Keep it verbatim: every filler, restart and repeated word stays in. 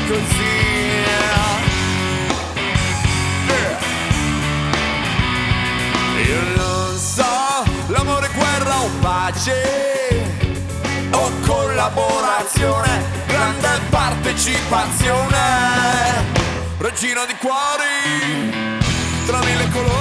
così. Io non so, l'amore, guerra o pace, o collaborazione, grande partecipazione, regina di cuori, tra mille colori.